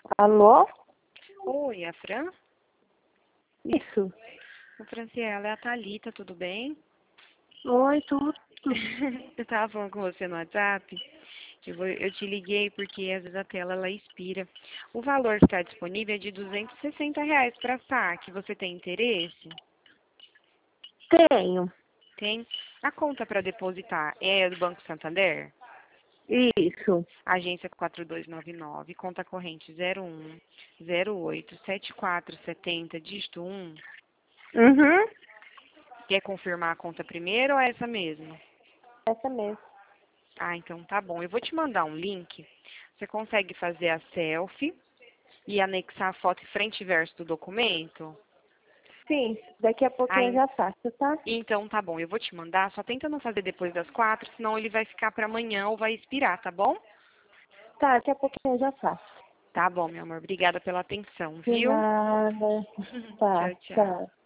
Alô? Oi, a Fran? Isso. A Franciela, é a Thalita, tudo bem? Oi, tudo. Eu tava falando com você no WhatsApp, eu te liguei porque às vezes a tela ela expira. O valor que está disponível é de R$ 260 para saque. Você tem interesse? Tenho. Tem. A conta para depositar é do Banco Santander? Isso. Agência 4299, conta corrente 01087470, dígito 1. Uhum. Quer confirmar a conta primeiro ou é essa mesmo? Essa mesmo. Ah, então tá bom. Eu vou te mandar um link. Você consegue fazer a selfie e anexar a foto frente e verso do documento? Sim, daqui a Ah, pouquinho eu já faço, tá? então tá bom. Eu vou te mandar. Só tenta não fazer depois das 4, senão ele vai ficar para amanhã ou vai expirar, tá bom? Tá, daqui a pouquinho eu já faço. Tá bom, meu amor. Obrigada pela atenção, De viu? nada. Tá, Tchau, tchau. tchau.